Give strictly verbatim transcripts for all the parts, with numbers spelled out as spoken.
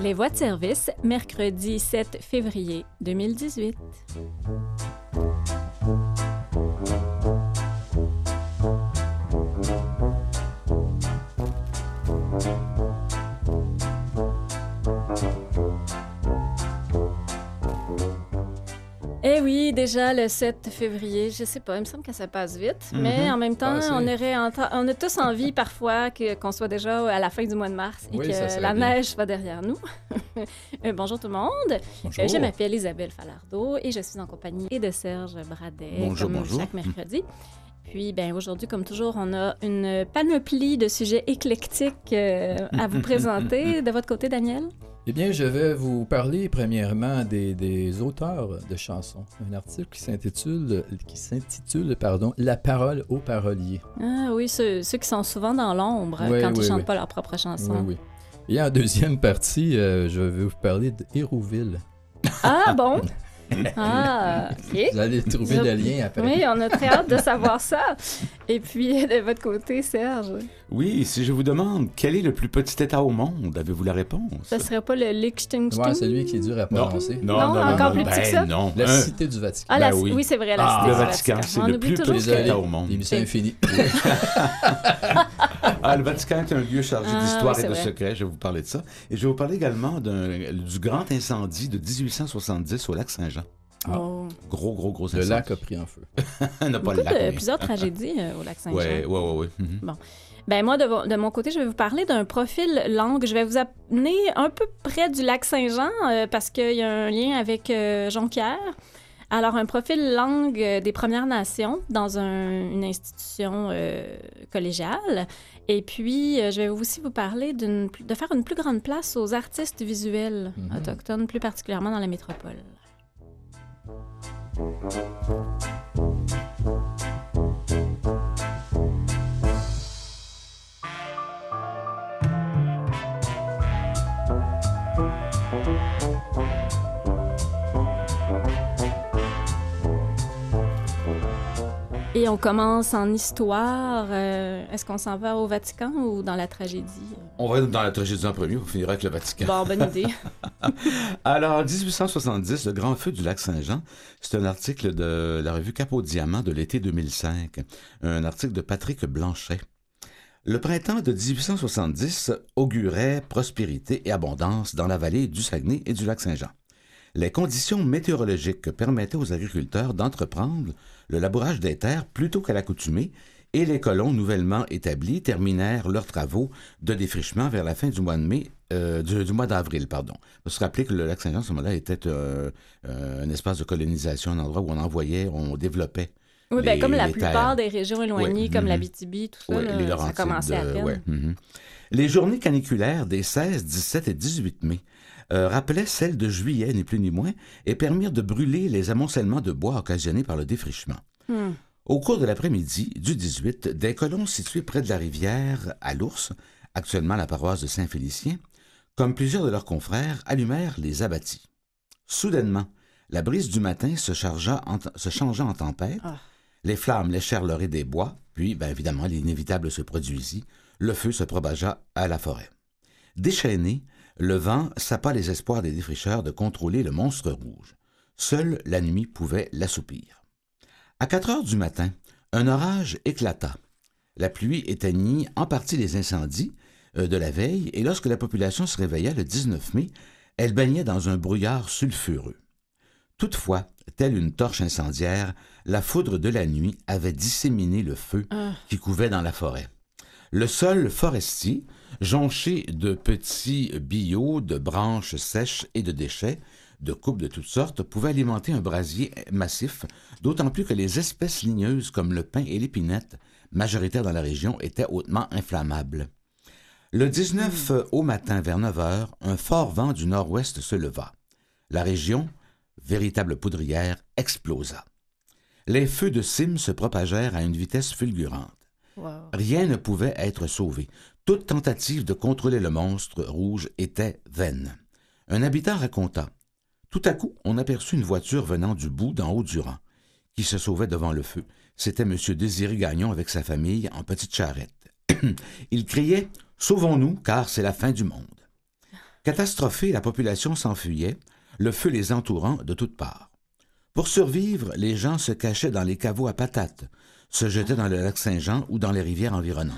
Les voix de service, mercredi sept février deux mille dix-huit. Eh oui, déjà le sept février, je sais pas, il me semble que ça passe vite, mm-hmm. mais en même temps, ah, on, aurait ent- on a tous envie parfois que, qu'on soit déjà à la fin du mois de mars et oui, que la bien. neige soit derrière nous. euh, bonjour tout le monde, bonjour. Euh, je m'appelle Isabelle Falardeau et je suis en compagnie de Serge Bradet, bonjour, comme bonjour. chaque mercredi. Puis, ben aujourd'hui, comme toujours, on a une panoplie de sujets éclectiques euh, à vous présenter. De votre côté, Daniel? Eh bien, je vais vous parler premièrement des, des auteurs de chansons. Un article qui s'intitule, qui s'intitule pardon, « La parole aux paroliers ». Ah oui, ceux, ceux qui sont souvent dans l'ombre oui, quand oui, ils ne chantent oui. pas leur propre chanson. Oui, oui. Et en deuxième partie, euh, je vais vous parler d'Hérouville. Ah bon? Ah, OK. Vous allez trouver je... le lien après. Oui, on a très hâte de savoir ça. Et puis, de votre côté, Serge? Oui, si je vous demande quel est le plus petit État au monde, avez-vous la réponse? Ça serait pas le Liechtenstein? Oui, celui qui est dur à prononcer. Non, non, non, non encore non, plus ben petit que ça? Non. La Un... cité du Vatican. Ah, la... ben oui. oui, c'est vrai, la ah, cité le du Vatican. Vatican. C'est on le plus petit État au monde. L'émission est finie. Ah, le Vatican est un lieu chargé ah, d'histoire oui, et de vrai. secrets. Je vais vous parler de ça. Et je vais vous parler également d'un, du grand incendie de dix-huit cent soixante-dix au lac Saint-Jean. Ah. Oh. Gros, gros, gros incendie. Le lac a pris en feu. non, pas Beaucoup le lac, de, oui. Plusieurs tragédies euh, au lac Saint-Jean. Oui, oui, oui. oui. Mm-hmm. Bon. Ben moi, de, de mon côté, je vais vous parler d'un profil langue. Je vais vous amener un peu près du lac Saint-Jean euh, parce qu'il y a un lien avec euh, Jonquière. Alors, un profil langue euh, des Premières Nations dans un, une institution euh, collégiale. Et puis, euh, je vais aussi vous parler d'une, de faire une plus grande place aux artistes visuels mm-hmm. autochtones, plus particulièrement dans la métropole. Et on commence en histoire. Euh, est-ce qu'on s'en va au Vatican ou dans la tragédie? On va dans la tragédie en premier, on finira avec le Vatican. Bon, bonne idée. Alors, dix-huit cent soixante-dix, le grand feu du lac Saint-Jean, c'est un article de la revue Cap au Diamant de l'été deux mille cinq, un article de Patrick Blanchet. Le printemps de dix-huit cent soixante-dix augurait prospérité et abondance dans la vallée du Saguenay et du lac Saint-Jean. Les conditions météorologiques permettaient aux agriculteurs d'entreprendre le labourage des terres plus tôt qu'à l'accoutumée et les colons nouvellement établis terminèrent leurs travaux de défrichement vers la fin du mois de mai, euh, du, du mois d'avril, pardon. Il faut se rappeler que le lac Saint-Jean, à ce moment-là, était euh, euh, un espace de colonisation, un endroit où on envoyait, on développait. Oui, bien comme la plupart terres. des régions éloignées, oui, comme mm-hmm. l'Abitibi, tout ça, oui, là, les ça a commencé à peine. Ouais, mm-hmm. Les journées caniculaires des seize, dix-sept et dix-huit mai Euh, rappelaient celles de juillet, ni plus ni moins, et permirent de brûler les amoncellements de bois occasionnés par le défrichement. Hmm. Au cours de l'après-midi du dix-huit, des colons situés près de la rivière à l'Ours, actuellement la paroisse de Saint-Félicien, comme plusieurs de leurs confrères, allumèrent les abattis. Soudainement, la brise du matin se, chargea en t- se changea en tempête, ah. les flammes léchèrent l'orée des bois, puis, bien évidemment, l'inévitable se produisit, le feu se propagea à la forêt. Déchaîné, le vent sapa les espoirs des défricheurs de contrôler le monstre rouge. Seule la nuit pouvait l'assoupir. À quatre heures du matin, un orage éclata. La pluie éteignit en partie les incendies euh, de la veille et lorsque la population se réveilla le dix-neuf mai, elle baignait dans un brouillard sulfureux. Toutefois, telle une torche incendiaire, la foudre de la nuit avait disséminé le feu ah. qui couvait dans la forêt. Le sol forestier, jonché de petits billots, de branches sèches et de déchets, de coupes de toutes sortes, pouvait alimenter un brasier massif, d'autant plus que les espèces ligneuses comme le pin et l'épinette, majoritaires dans la région, étaient hautement inflammables. Le dix-neuf mmh. au matin, vers neuf heures, un fort vent du nord-ouest se leva. La région, véritable poudrière, explosa. Les feux de cime se propagèrent à une vitesse fulgurante. Wow. Rien ne pouvait être sauvé. Toute tentative de contrôler le monstre rouge était vaine. Un habitant raconta. Tout à coup, on aperçut une voiture venant du bout d'en haut du rang, qui se sauvait devant le feu. C'était M. Désiré Gagnon avec sa famille en petite charrette. Il criait « Sauvons-nous, car c'est la fin du monde ». Catastrophée, la population s'enfuyait, le feu les entourant de toutes parts. Pour survivre, les gens se cachaient dans les caveaux à patates, se jetaient dans le lac Saint-Jean ou dans les rivières environnantes.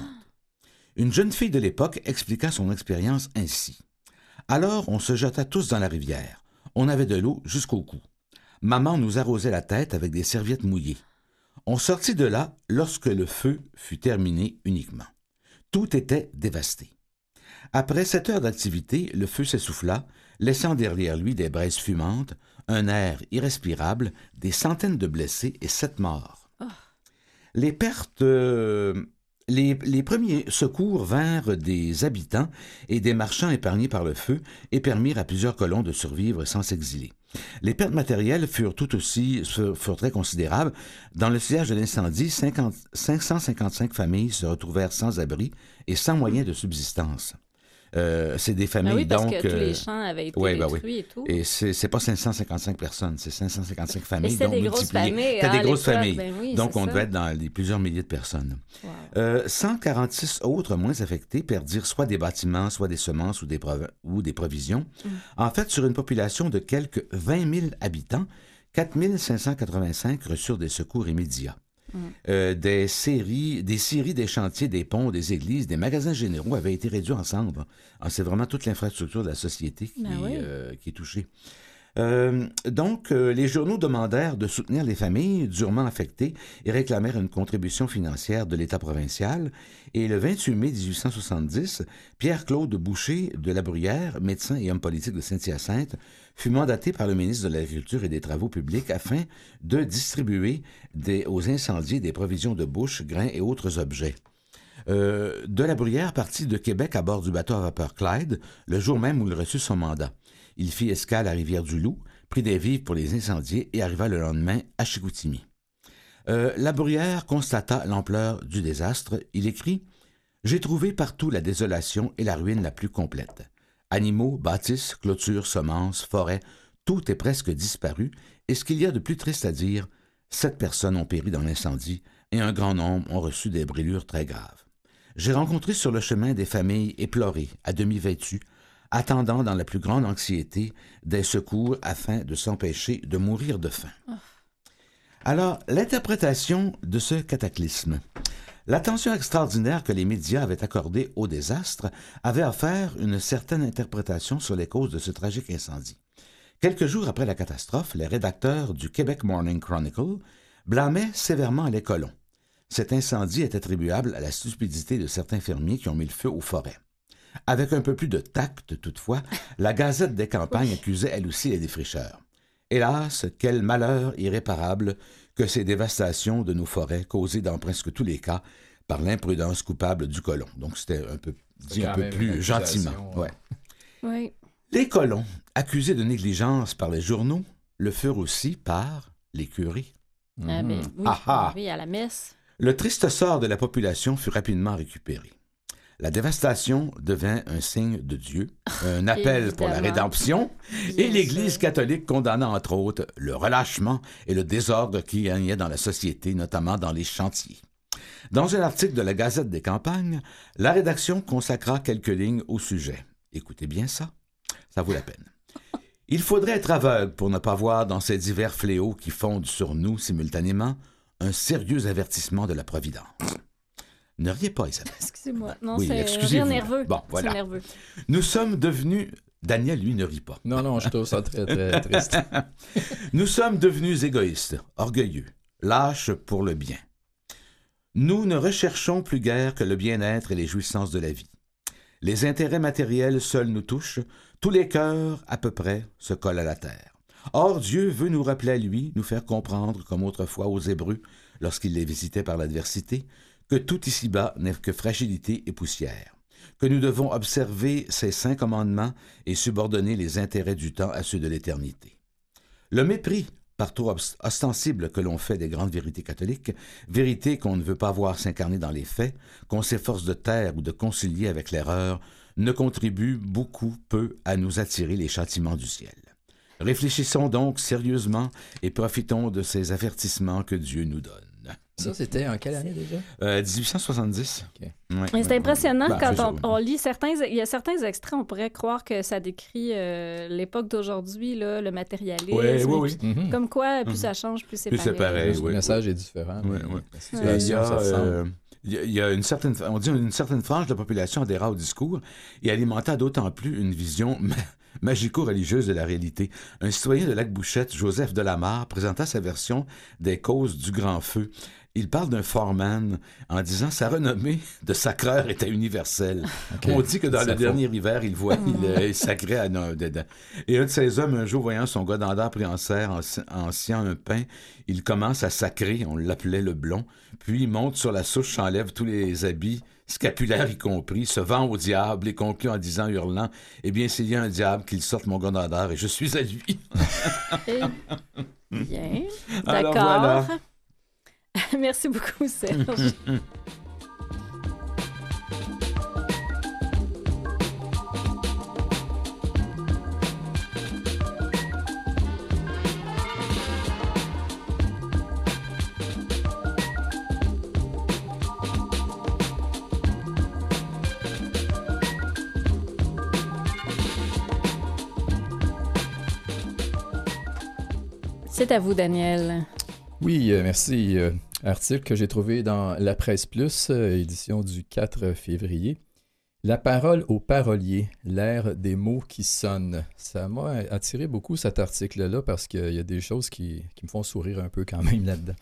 Une jeune fille de l'époque expliqua son expérience ainsi. « Alors, on se jeta tous dans la rivière. On avait de l'eau jusqu'au cou. Maman nous arrosait la tête avec des serviettes mouillées. On sortit de là lorsque le feu fut terminé uniquement. Tout était dévasté. Après sept heures d'activité, le feu s'essouffla, laissant derrière lui des braises fumantes, un air irrespirable, des centaines de blessés et sept morts. Oh. Les pertes... Euh, les, les premiers secours vinrent des habitants et des marchands épargnés par le feu et permirent à plusieurs colons de survivre sans s'exiler. Les pertes matérielles furent tout aussi furent très considérables. Dans le sillage de l'incendie, cinq cent cinquante-cinq familles se retrouvèrent sans abri et sans moyens de subsistance. Euh, c'est des familles, ben oui, parce donc... que tous les champs avaient été ouais, détruits ben oui. et tout. Et c'est, c'est pas cinq cent cinquante-cinq personnes, c'est cinq cent cinquante-cinq familles. C'était des grosses familles. C'était hein, des grosses familles. Ben oui, donc, on ça. devait être dans les plusieurs milliers de personnes. Wow. Euh, cent quarante-six autres moins affectés perdirent soit des bâtiments, soit des semences ou des, prov- ou des provisions. Mm. En fait, sur une population de quelques vingt mille habitants, quatre mille cinq cent quatre-vingt-cinq reçurent des secours immédiats. Mm. Euh, des séries, des scieries, des chantiers, des ponts, des églises, des magasins généraux avaient été réduits en cendres. Alors, c'est vraiment toute l'infrastructure de la société qui, ben oui. euh, qui est touchée. Euh, donc, euh, les journaux demandèrent de soutenir les familles durement affectées et réclamèrent une contribution financière de l'État provincial. Et le vingt-huit mai dix-huit cent soixante-dix, Pierre-Claude Boucher de La Bruyère, médecin et homme politique de Saint-Hyacinthe, fut mandaté par le ministre de l'Agriculture et des Travaux publics afin de distribuer des, aux incendiés des provisions de bouche, grains et autres objets. Euh, de La Bruyère partit de Québec à bord du bateau à vapeur Clyde, le jour même où il reçut son mandat. Il fit escale à Rivière-du-Loup, prit des vivres pour les incendiés et arriva le lendemain à Chicoutimi. Euh, La Bruyère constata l'ampleur du désastre. Il écrit « J'ai trouvé partout la désolation et la ruine la plus complète. Animaux, bâtisses, clôtures, semences, forêts, tout est presque disparu, et ce qu'il y a de plus triste à dire, sept personnes ont péri dans l'incendie et un grand nombre ont reçu des brûlures très graves. J'ai rencontré sur le chemin des familles éplorées, à demi vêtues, attendant dans la plus grande anxiété des secours afin de s'empêcher de mourir de faim. Oh. » Alors, l'interprétation de ce cataclysme. L'attention extraordinaire que les médias avaient accordée au désastre avait offert une certaine interprétation sur les causes de ce tragique incendie. Quelques jours après la catastrophe, les rédacteurs du Québec Morning Chronicle blâmaient sévèrement les colons. Cet incendie est attribuable à la stupidité de certains fermiers qui ont mis le feu aux forêts. Avec un peu plus de tact, toutefois, la Gazette des campagnes accusait elle aussi les défricheurs. Hélas, quel malheur irréparable que ces dévastations de nos forêts causées dans presque tous les cas par l'imprudence coupable du colon. Donc, c'était un peu dit un peu plus gentiment. Ouais. Oui. Les colons, accusés de négligence par les journaux, le furent aussi par les curés. Ah, ben, oui, ah, ah. oui, à la messe. Le triste sort de la population fut rapidement récupéré. La dévastation devint un signe de Dieu, un appel Évidemment. pour la rédemption, Bien et l'Église sûr. catholique condamna entre autres le relâchement et le désordre qui régnait dans la société, notamment dans les chantiers. Dans un article de la Gazette des campagnes, la rédaction consacra quelques lignes au sujet. Écoutez bien ça, ça vaut la peine. Il faudrait être aveugle pour ne pas voir dans ces divers fléaux qui fondent sur nous simultanément un sérieux avertissement de la Providence. Ne riez pas, Isabelle. Excusez-moi. Non, oui, c'est excusez-vous. rire nerveux. Bon, voilà. C'est nerveux. Nous sommes devenus... Daniel, lui, ne rit pas. Non, non, je trouve ça très, très triste. Nous sommes devenus égoïstes, orgueilleux, lâches pour le bien. Nous ne recherchons plus guère que le bien-être et les jouissances de la vie. Les intérêts matériels seuls nous touchent. Tous les cœurs, à peu près, se collent à la terre. Or, Dieu veut nous rappeler à lui, nous faire comprendre, comme autrefois aux Hébreux, lorsqu'il les visitait par l'adversité, que tout ici-bas n'est que fragilité et poussière, que nous devons observer ses saints commandements et subordonner les intérêts du temps à ceux de l'éternité. Le mépris, par trop ostensible que l'on fait des grandes vérités catholiques, vérités qu'on ne veut pas voir s'incarner dans les faits, qu'on s'efforce de taire ou de concilier avec l'erreur, ne contribue beaucoup peu à nous attirer les châtiments du ciel. Réfléchissons donc sérieusement et profitons de ces avertissements que Dieu nous donne. Ça, c'était en quelle année déjà? Euh, dix-huit cent soixante-dix. Okay. Ouais, c'est ouais, impressionnant ouais. quand Ben, on, on lit certains... Il y a certains extraits, on pourrait croire que ça décrit euh, l'époque d'aujourd'hui, là, le matérialisme. Oui, oui, oui. Mm-hmm. Comme quoi, plus mm-hmm. ça change, plus c'est plus pareil. c'est pareil, Le oui. message est différent. Oui, mais oui. la Il situation, y a, ça ressemble. euh, il y a- il y a une certaine, on dit une certaine frange de la population adhéra au discours et alimenta d'autant plus une vision ma- magico-religieuse de la réalité. Un citoyen de Lac-Bouchette, Joseph Delamarre, présenta sa version des causes du grand feu. Il parle d'un foreman en disant sa renommée de sacreur était universelle. Okay. On dit que dans le dernier hiver, il voit, il, euh, il sacrait à no, dedans. Et un de ces hommes, un jour, voyant son gars d'andard pris en serre, en, en sciant un pain, il commence à sacrer, on l'appelait le blond, puis il monte sur la souche, enlève tous les habits, scapulaires y compris, se vend au diable et conclut en disant, hurlant, « Eh bien, s'il y a un diable, qu'il sorte mon gars d'andard et je suis à lui. » Bien, Alors, d'accord. voilà. Merci beaucoup, Serge. C'est à vous, Daniel. Oui, euh, merci. Euh, article que j'ai trouvé dans La Presse Plus, euh, édition du quatre février. La parole au parolier, l'ère des mots qui sonnent. Ça m'a attiré beaucoup cet article-là parce qu'il y a des choses qui, qui me font sourire un peu quand même là-dedans.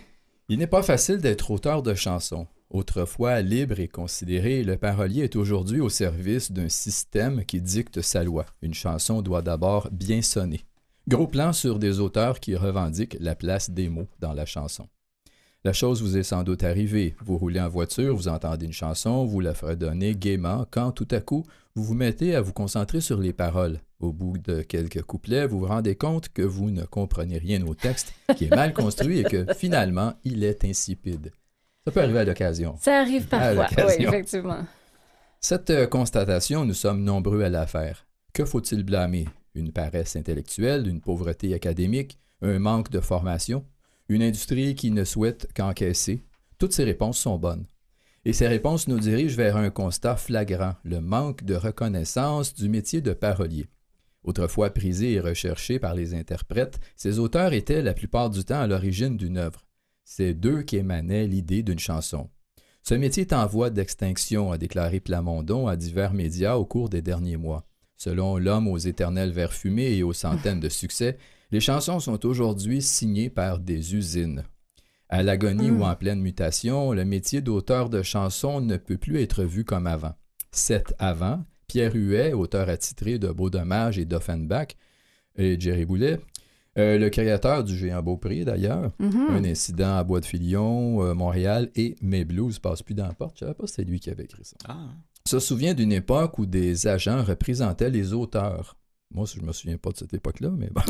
Il n'est pas facile d'être auteur de chansons. Autrefois libre et considéré, le parolier est aujourd'hui au service d'un système qui dicte sa loi. Une chanson doit d'abord bien sonner. Gros plan sur des auteurs qui revendiquent la place des mots dans la chanson. La chose vous est sans doute arrivée. Vous roulez en voiture, vous entendez une chanson, vous la fredonnez gaiement, quand tout à coup, vous vous mettez à vous concentrer sur les paroles. Au bout de quelques couplets, vous vous rendez compte que vous ne comprenez rien au texte, qui est mal construit et que finalement, il est insipide. Ça peut arriver à l'occasion. Ça arrive parfois, oui, effectivement. Cette euh, constatation, nous sommes nombreux à la faire. Que faut-il blâmer? Une paresse intellectuelle, une pauvreté académique, un manque de formation, une industrie qui ne souhaite qu'encaisser. Toutes ces réponses sont bonnes. Et ces réponses nous dirigent vers un constat flagrant, le manque de reconnaissance du métier de parolier. Autrefois prisé et recherché par les interprètes, ces auteurs étaient la plupart du temps à l'origine d'une œuvre. C'est d'eux qu'émanait l'idée d'une chanson. Ce métier est en voie d'extinction, a déclaré Plamondon à divers médias au cours des derniers mois. Selon L'Homme aux éternels vers fumés et aux centaines de succès, les chansons sont aujourd'hui signées par des usines. À l'agonie mmh. ou en pleine mutation, le métier d'auteur de chansons ne peut plus être vu comme avant. Sept avant, Pierre Huet, auteur attitré de Beau Dommage et d'Offenbach, et Jerry Boulet, euh, le créateur du Géant Beaupré d'ailleurs, mmh. Un incident à Bois-de-Filion, euh, Montréal et Mes blues passent plus dans la porte. Je ne savais pas si c'était lui qui avait écrit ça. Ah. Se souvient d'une époque où des agents représentaient les auteurs. Moi, je ne me souviens pas de cette époque-là, mais bon.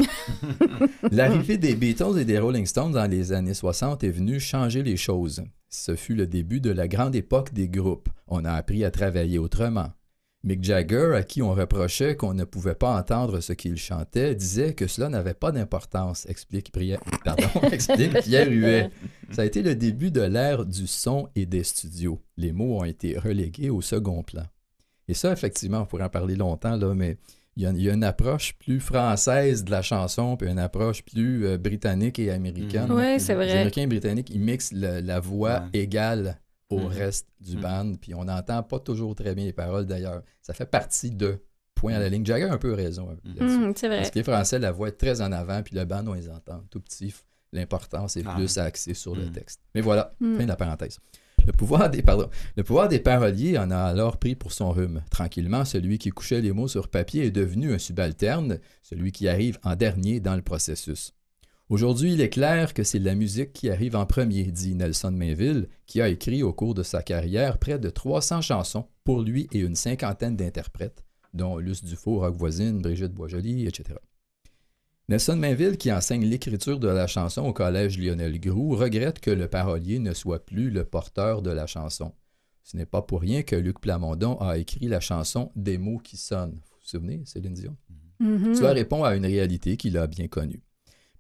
L'arrivée des Beatles et des Rolling Stones dans les années soixante est venue changer les choses. Ce fut le début de la grande époque des groupes. On a appris à travailler autrement. Mick Jagger, à qui on reprochait qu'on ne pouvait pas entendre ce qu'il chantait, disait que cela n'avait pas d'importance, explique, Pri... Pardon, explique Pierre Huet. Ça a été le début de l'ère du son et des studios. Les mots ont été relégués au second plan. Et ça, effectivement, on pourrait en parler longtemps, là, mais il y, a, il y a une approche plus française de la chanson, puis une approche plus euh, britannique et américaine. Mmh. Oui, c'est vrai. Les Américains et Britanniques, ils mixent le, la voix ouais. égale au mmh. reste du mmh. band, puis on n'entend pas toujours très bien les paroles d'ailleurs. Ça fait partie de point à la ligne. Jagger a un peu raison là-dessus. Mmh, c'est vrai. Parce que les Français, la voix est très en avant, puis le band, on les entend tout petit. L'importance est ah. plus axée sur mmh. le texte. Mais voilà, mmh. fin de la parenthèse. Le pouvoir des, pardon, le pouvoir des paroliers en a alors pris pour son rhume. Tranquillement, celui qui couchait les mots sur papier est devenu un subalterne, celui qui arrive en dernier dans le processus. Aujourd'hui, il est clair que c'est la musique qui arrive en premier, dit Nelson Mainville, qui a écrit au cours de sa carrière près de trois cents chansons pour lui et une cinquantaine d'interprètes, dont Luce Dufault, Roch Voisine, Brigitte Boisjoli, et cetera. Nelson Mainville, qui enseigne l'écriture de la chanson au collège Lionel Groulx, regrette que le parolier ne soit plus le porteur de la chanson. Ce n'est pas pour rien que Luc Plamondon a écrit la chanson « Des mots qui sonnent ». Vous vous souvenez, Céline Dion? Mm-hmm. Cela répond à une réalité qu'il a bien connue.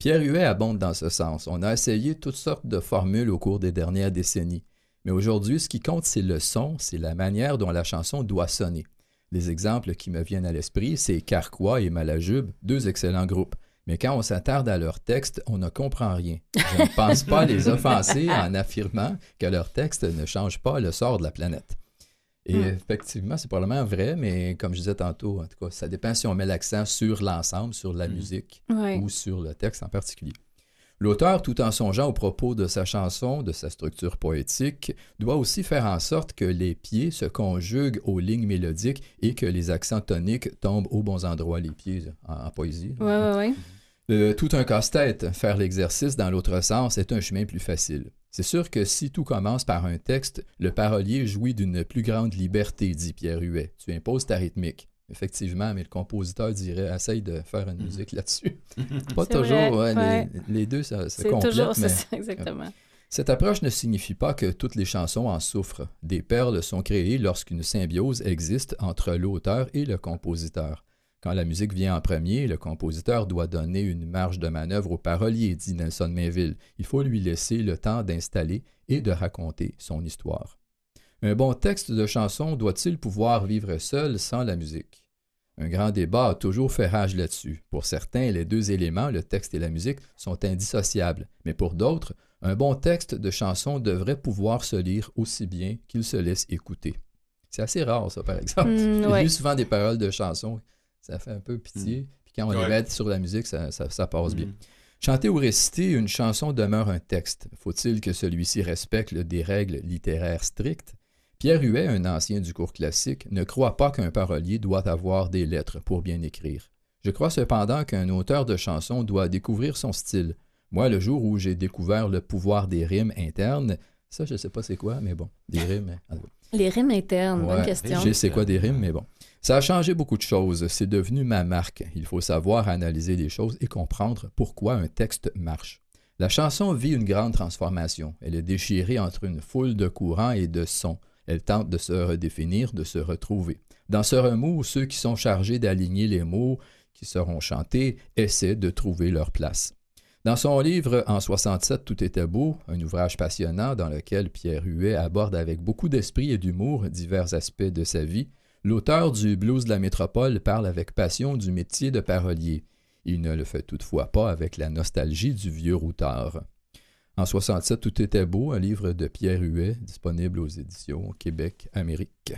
Pierre Huet abonde dans ce sens. On a essayé toutes sortes de formules au cours des dernières décennies. Mais aujourd'hui, ce qui compte, c'est le son, c'est la manière dont la chanson doit sonner. Les exemples qui me viennent à l'esprit, c'est Carquois et Malajube, deux excellents groupes. Mais quand on s'attarde à leur texte, on ne comprend rien. Je ne pense pas les offenser en affirmant que leur texte ne change pas le sort de la planète. Et mm. effectivement, c'est probablement vrai, mais comme je disais tantôt, en tout cas, ça dépend si on met l'accent sur l'ensemble, sur la mm. musique ouais. ou sur le texte en particulier. L'auteur, tout en songeant au propos de sa chanson, de sa structure poétique, doit aussi faire en sorte que les pieds se conjuguent aux lignes mélodiques et que les accents toniques tombent aux bons endroits, les pieds en, en poésie. Oui, oui, oui. Euh, tout un casse-tête. Faire l'exercice dans l'autre sens est un chemin plus facile. C'est sûr que si tout commence par un texte, le parolier jouit d'une plus grande liberté, dit Pierre Huet. Tu imposes ta rythmique. Effectivement, mais le compositeur dirait, essaye de faire une musique là-dessus. Pas c'est toujours, ouais, ouais. Les, les deux, ça, c'est complète. Toujours, mais... c'est ça, exactement. Cette approche ne signifie pas que toutes les chansons en souffrent. Des perles sont créées lorsqu'une symbiose existe entre l'auteur et le compositeur. Quand la musique vient en premier, le compositeur doit donner une marge de manœuvre au parolier, dit Nelson Mainville. Il faut lui laisser le temps d'installer et de raconter son histoire. Un bon texte de chanson doit-il pouvoir vivre seul sans la musique? Un grand débat a toujours fait rage là-dessus. Pour certains, les deux éléments, le texte et la musique, sont indissociables. Mais pour d'autres, un bon texte de chanson devrait pouvoir se lire aussi bien qu'il se laisse écouter. C'est assez rare, ça, par exemple. Mmh, J'ai ouais. lu souvent des paroles de chansons. Ça fait un peu pitié. Mmh. Puis quand on ouais. les met sur la musique, ça, ça, ça passe mmh. bien. Chanter ou réciter, une chanson demeure un texte. Faut-il que celui-ci respecte des règles littéraires strictes? Pierre Huet, un ancien du cours classique, ne croit pas qu'un parolier doit avoir des lettres pour bien écrire. Je crois cependant qu'un auteur de chanson doit découvrir son style. Moi, le jour où j'ai découvert le pouvoir des rimes internes, ça, je ne sais pas c'est quoi, mais bon, des rimes... Les rimes internes, ouais, bonne question. Je sais quoi des rimes, mais bon. Ça a changé beaucoup de choses. C'est devenu ma marque. Il faut savoir analyser les choses et comprendre pourquoi un texte marche. La chanson vit une grande transformation. Elle est déchirée entre une foule de courants et de sons. Elle tente de se redéfinir, de se retrouver. Dans ce remous, ceux qui sont chargés d'aligner les mots qui seront chantés essaient de trouver leur place. Dans son livre « En soixante-sept, tout était beau », un ouvrage passionnant dans lequel Pierre Huet aborde avec beaucoup d'esprit et d'humour divers aspects de sa vie, l'auteur du Blues de la métropole parle avec passion du métier de parolier. Il ne le fait toutefois pas avec la nostalgie du vieux routard. En soixante-sept, tout était beau, un livre de Pierre Huet, disponible aux éditions Québec Amérique.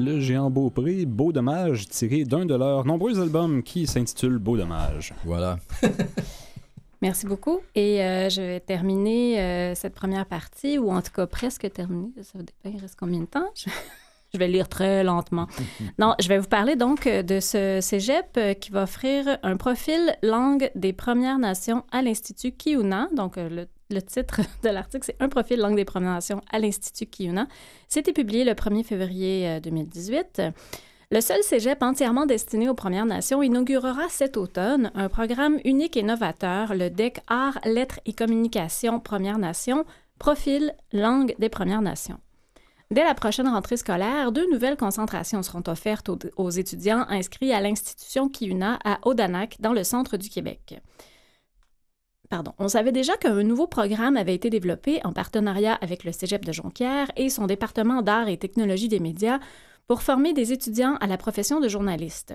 le géant Beaupré, Beau Dommage, tiré d'un de leurs nombreux albums qui s'intitule Beau Dommage. Voilà. Merci beaucoup. Et euh, je vais terminer euh, cette première partie, ou en tout cas presque terminer. Ça dépend, il reste combien de temps? Je... Je vais lire très lentement. Non, je vais vous parler donc de ce cégep qui va offrir un profil langue des Premières Nations à l'Institut Kiyuna. Donc, le, le titre de l'article, c'est « Un profil langue des Premières Nations à l'Institut Kiyuna ». C'était publié le premier février deux mille dix-huit. Le seul cégep entièrement destiné aux Premières Nations inaugurera cet automne un programme unique et novateur, le D E C Arts, Lettres et Communications Premières Nations, profil langue des Premières Nations. Dès la prochaine rentrée scolaire, deux nouvelles concentrations seront offertes aux, aux étudiants inscrits à l'institution Kiyuna à Odanak, dans le centre du Québec. Pardon. On savait déjà qu'un nouveau programme avait été développé en partenariat avec le Cégep de Jonquière et son département d'art et technologie des médias pour former des étudiants à la profession de journaliste.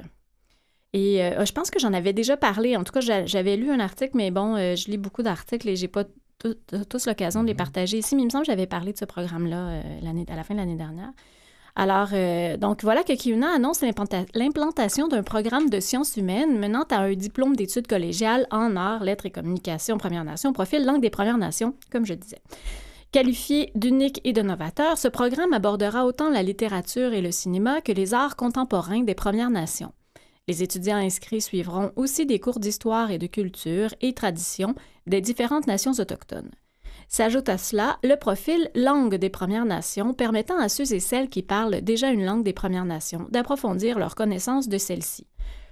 Et euh, je pense que j'en avais déjà parlé. En tout cas, j'avais lu un article, mais bon, euh, je lis beaucoup d'articles et j'ai pas tous l'occasion de les partager ici, mais il me semble que j'avais parlé de ce programme-là euh, l'année, à la fin de l'année dernière. Alors, euh, donc voilà que Kiyuna annonce l'implanta- l'implantation d'un programme de sciences humaines menant à un diplôme d'études collégiales en arts, lettres et communications Premières Nations, profil langue des Premières Nations, comme je disais. Qualifié d'unique et de novateur, ce programme abordera autant la littérature et le cinéma que les arts contemporains des Premières Nations. Les étudiants inscrits suivront aussi des cours d'histoire et de culture et traditions des différentes nations autochtones. S'ajoute à cela le profil langue des Premières Nations, permettant à ceux et celles qui parlent déjà une langue des Premières Nations d'approfondir leur connaissance de celle-ci.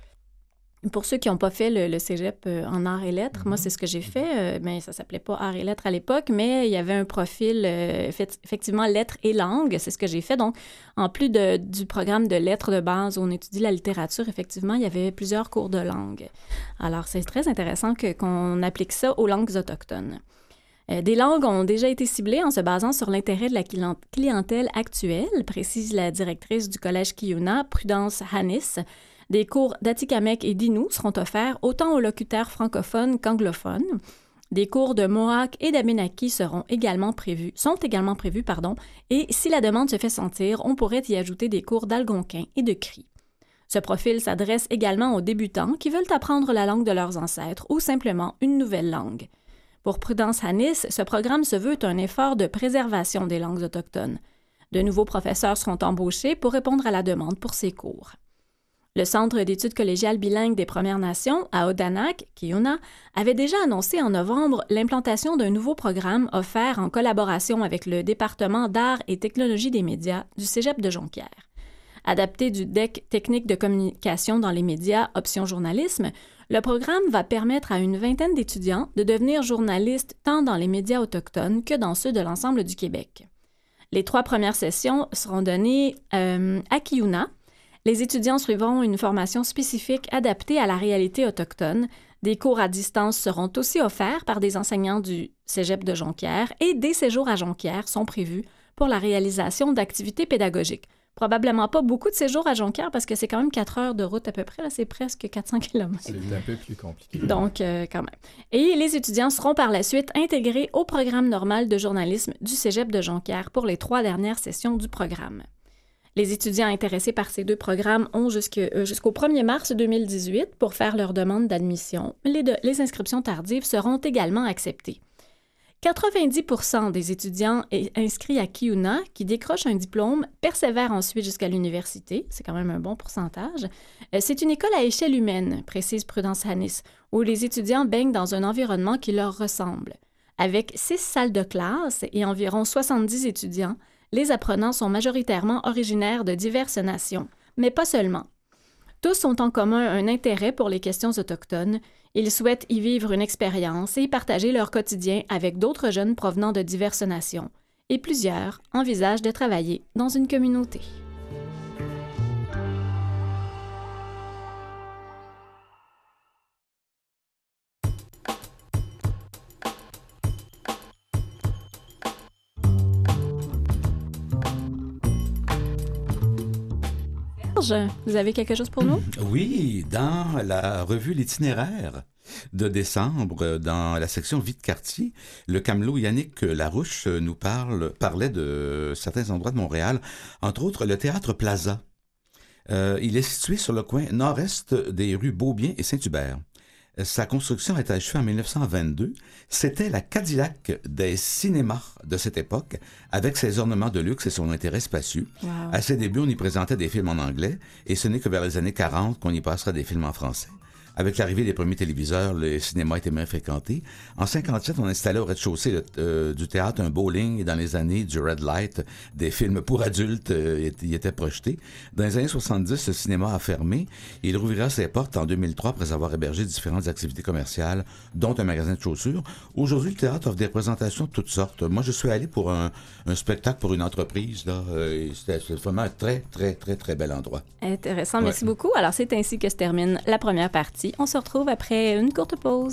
Pour ceux qui n'ont pas fait le, le cégep euh, en arts et lettres, mm-hmm. moi, c'est ce que j'ai fait. Euh, ben, ça ne s'appelait pas arts et lettres à l'époque, mais il y avait un profil, euh, effectivement, lettres et langues. C'est ce que j'ai fait. Donc, en plus de, du programme de lettres de base où on étudie la littérature, effectivement, il y avait plusieurs cours de langue. Alors, c'est très intéressant que, qu'on applique ça aux langues autochtones. Euh, des langues ont déjà été ciblées en se basant sur l'intérêt de la clientèle actuelle, précise la directrice du Collège Kiyuna, Prudence Hannis. Des cours d'Atikamekw et d'Innu seront offerts autant aux locuteurs francophones qu'anglophones. Des cours de Mohawk et d'Abenaki seront également prévus, sont également prévus, pardon, et si la demande se fait sentir, on pourrait y ajouter des cours d'algonquin et de cri. Ce profil s'adresse également aux débutants qui veulent apprendre la langue de leurs ancêtres ou simplement une nouvelle langue. Pour Prudence Hannis, ce programme se veut un effort de préservation des langues autochtones. De nouveaux professeurs seront embauchés pour répondre à la demande pour ces cours. Le Centre d'études collégiales bilingues des Premières Nations, à Odanak, Kiyuna, avait déjà annoncé en novembre l'implantation d'un nouveau programme offert en collaboration avec le département d'art et technologie des médias du Cégep de Jonquière. Adapté du D E C Technique de communication dans les médias, option journalisme, le programme va permettre à une vingtaine d'étudiants de devenir journalistes tant dans les médias autochtones que dans ceux de l'ensemble du Québec. Les trois premières sessions seront données euh, à Kiyuna. Les étudiants suivront une formation spécifique adaptée à la réalité autochtone. Des cours à distance seront aussi offerts par des enseignants du Cégep de Jonquière et des séjours à Jonquière sont prévus pour la réalisation d'activités pédagogiques. Probablement pas beaucoup de séjours à Jonquière parce que c'est quand même quatre heures de route à peu près, là, c'est presque quatre cents kilomètres. C'est un peu plus compliqué. Donc, euh, quand même. Et les étudiants seront par la suite intégrés au programme normal de journalisme du Cégep de Jonquière pour les trois dernières sessions du programme. Les étudiants intéressés par ces deux programmes ont jusque, euh, jusqu'au premier mars deux mille dix-huit pour faire leur demande d'admission. Les, de, les inscriptions tardives seront également acceptées. quatre-vingt-dix pour cent des étudiants inscrits à Kiyuna qui décrochent un diplôme persévèrent ensuite jusqu'à l'université. C'est quand même un bon pourcentage. Euh, c'est une école à échelle humaine, précise Prudence Hannis, où les étudiants baignent dans un environnement qui leur ressemble. Avec six salles de classe et environ soixante-dix étudiants, les apprenants sont majoritairement originaires de diverses nations, mais pas seulement. Tous ont en commun un intérêt pour les questions autochtones. Ils souhaitent y vivre une expérience et y partager leur quotidien avec d'autres jeunes provenant de diverses nations. Et plusieurs envisagent de travailler dans une communauté. Vous avez quelque chose pour nous? Oui, dans la revue L'Itinéraire de décembre, dans la section Vie de quartier, le camelot Yannick Larouche nous parle, parlait de certains endroits de Montréal, entre autres le Théâtre Plaza, Euh, il est situé sur le coin nord-est des rues Beaubien et Saint-Hubert. Sa construction a été achevée en dix-neuf cent vingt-deux. C'était la Cadillac des cinémas de cette époque, avec ses ornements de luxe et son intérêt spacieux. Wow. À ses débuts, on y présentait des films en anglais, et ce n'est que vers les années quarante qu'on y passera des films en français. Avec l'arrivée des premiers téléviseurs, le cinéma était moins fréquenté. En cinquante-sept, on installait au rez-de-chaussée le, euh, du théâtre un bowling et dans les années du Red Light, des films pour adultes euh, y étaient projetés. Dans les années soixante-dix, le cinéma a fermé. Il rouvrira ses portes en deux mille trois après avoir hébergé différentes activités commerciales, dont un magasin de chaussures. Aujourd'hui, le théâtre offre des représentations de toutes sortes. Moi, je suis allé pour un, un spectacle pour une entreprise. Là, euh, c'était, c'était vraiment un très, très, très, très bel endroit. Intéressant, Ouais. merci beaucoup. Alors, c'est ainsi que se termine la première partie. On se retrouve après une courte pause.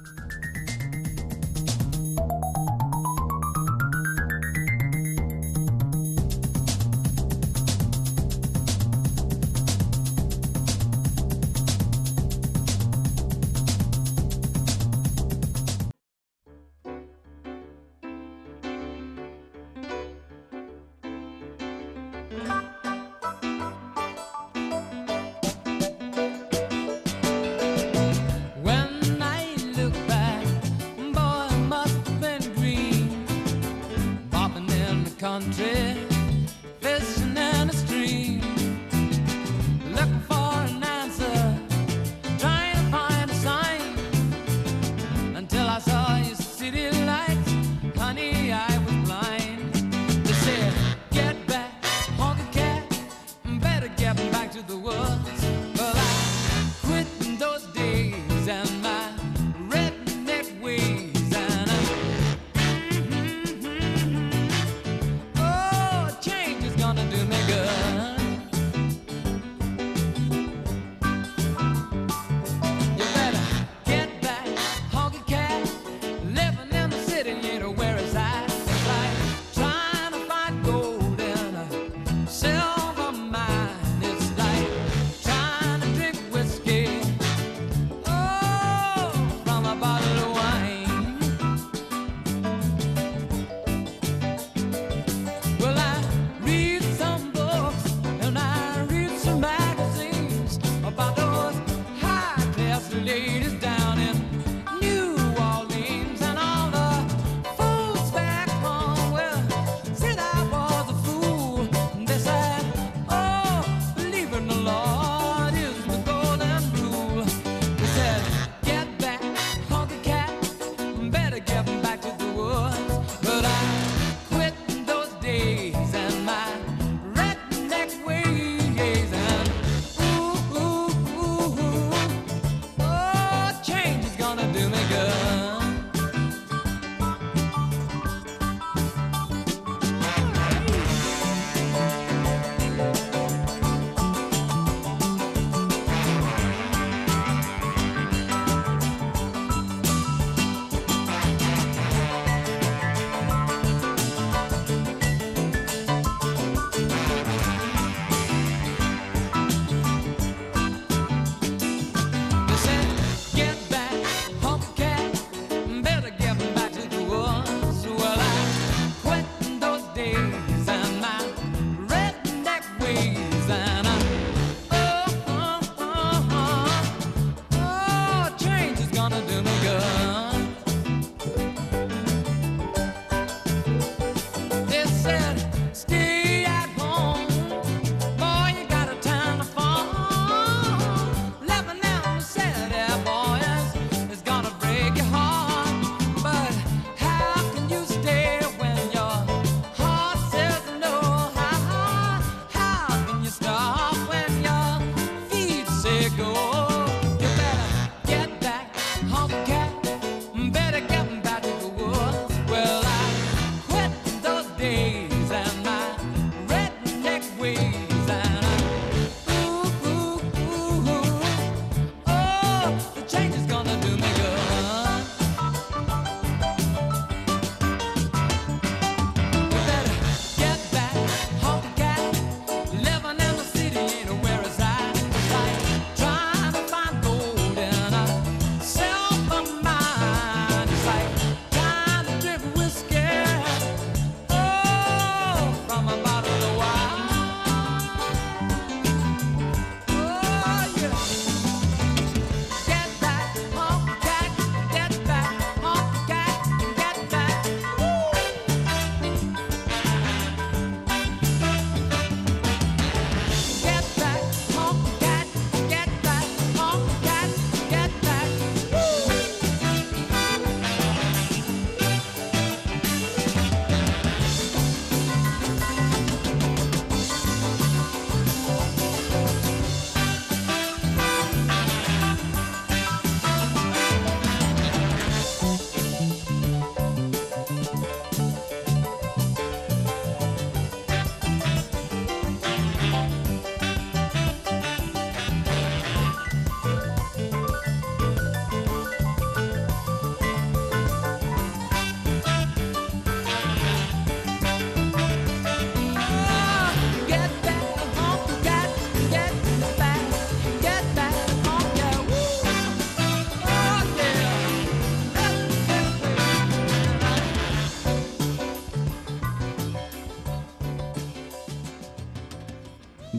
When I look back, boy, it must have been a dream. Bobbing in the country, fishing in a stream, looking for an answer, trying to find a sign. Until I saw your city lights, honey, I was blind. They said, get back, honky cat, better get back to the woods. Well, I quit in those days and my redneck ways, and I, oh,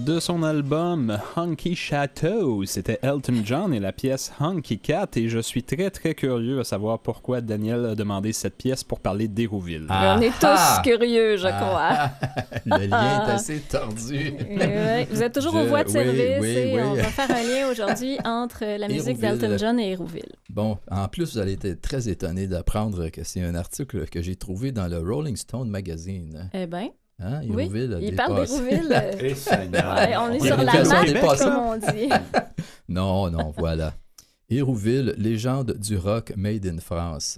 de son album Honky Chateau. C'était Elton John et la pièce Honky Cat. Et je suis très, très curieux à savoir pourquoi Daniel a demandé cette pièce pour parler d'Hérouville. Ah, on est tous ah, curieux, je crois. Le lien est assez tordu. Ouais, vous êtes toujours je, aux voies de oui, service oui, et oui. on va faire un lien aujourd'hui entre la musique d'Elton John et Hérouville. Bon, en plus, vous allez être très étonné d'apprendre que c'est un article que j'ai trouvé dans le Rolling Stone Magazine. Eh bien. Hein? Hérouville oui, a il parle d'Hérouville. ouais, on est sur la map, comme on dit. Non, non, voilà. Hérouville, légende du rock made in France.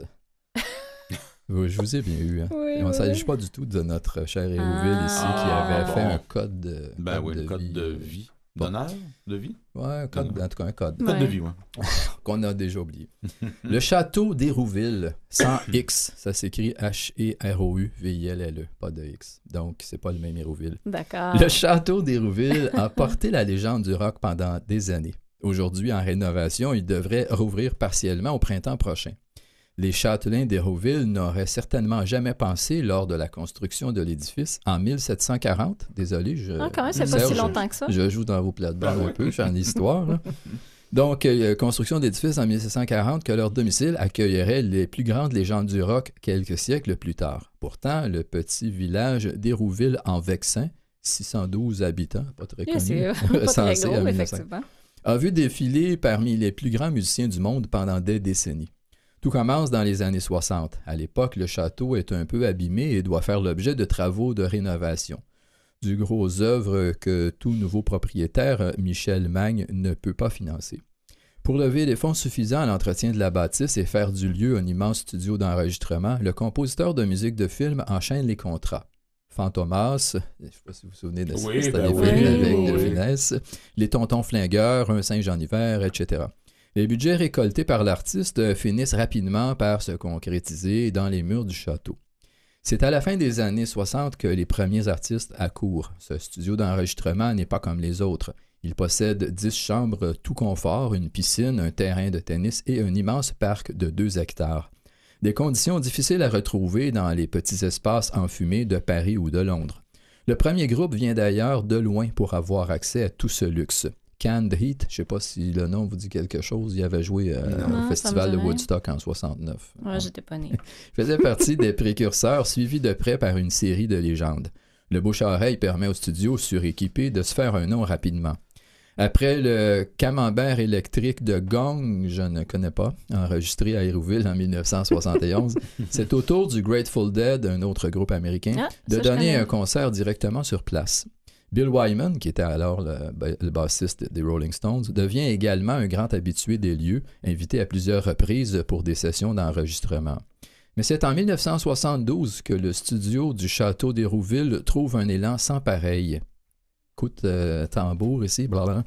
Je vous ai bien eu. Hein? Oui, on ne oui. s'agit pas du tout de notre cher Hérouville ah, ici qui avait bon. fait un code de Ben code oui, de un code vie. de vie. D'honneur? De vie? Oui, un code, en tout cas un code. Code ouais. de vie, oui. Qu'on a déjà oublié. Le château d'Hérouville, sans X, ça s'écrit H E R O U V I L L E, pas de X. Donc, c'est pas le même Hérouville. D'accord. Le château d'Hérouville a porté la légende du rock pendant des années. Aujourd'hui, en rénovation, il devrait rouvrir partiellement au printemps prochain. Les châtelains d'Hérouville n'auraient certainement jamais pensé, lors de la construction de l'édifice, en mille sept cent quarante, désolé, je... Ah, quand même, c'est pas Serge, si longtemps que ça. Je joue dans vos plates-bandes un peu, je suis en histoire. Là. Donc, euh, construction d'édifice en mille sept cent quarante, que leur domicile accueillerait les plus grandes légendes du rock quelques siècles plus tard. Pourtant, le petit village d'Hérouville en Vexin, six cent douze habitants, pas très connu, c'est pas très gros, effectivement, a vu défiler parmi les plus grands musiciens du monde pendant des décennies. Tout commence dans les années soixante. À l'époque, le château est un peu abîmé et doit faire l'objet de travaux de rénovation. Du gros œuvre que tout nouveau propriétaire, Michel Magne, ne peut pas financer. Pour lever les fonds suffisants à l'entretien de la bâtisse et faire du lieu un immense studio d'enregistrement, le compositeur de musique de film enchaîne les contrats. Fantomas, je ne sais pas si vous vous souvenez de ça, oui, c'était ben des oui, films oui, avec oui, de oui. finesse, Les Tontons Flingueurs, Un singe en hiver, et cetera. Les budgets récoltés par l'artiste finissent rapidement par se concrétiser dans les murs du château. C'est à la fin des années soixante que les premiers artistes accourent. Ce studio d'enregistrement n'est pas comme les autres. Il possède dix chambres tout confort, une piscine, un terrain de tennis et un immense parc de deux hectares. Des conditions difficiles à retrouver dans les petits espaces enfumés de Paris ou de Londres. Le premier groupe vient d'ailleurs de loin pour avoir accès à tout ce luxe. Canned Heat, je ne sais pas si le nom vous dit quelque chose, il avait joué euh, non, au festival de rien. Woodstock en soixante-neuf. Ouais, j'étais pas née. Il faisait partie des précurseurs suivis de près par une série de légendes. Le bouche-à-oreille permet au studio suréquipé de se faire un nom rapidement. Après le camembert électrique de Gong, je ne connais pas, enregistré à Hérouville en dix-neuf cent soixante et onze, c'est au tour du Grateful Dead, un autre groupe américain, Ah, de ça, donner un concert directement sur place. Bill Wyman, qui était alors le, le bassiste des Rolling Stones, devient également un grand habitué des lieux, invité à plusieurs reprises pour des sessions d'enregistrement. Mais c'est en dix-neuf cent soixante-douze que le studio du château d'Hérouville trouve un élan sans pareil. Écoute, euh, tambour ici, blablabla.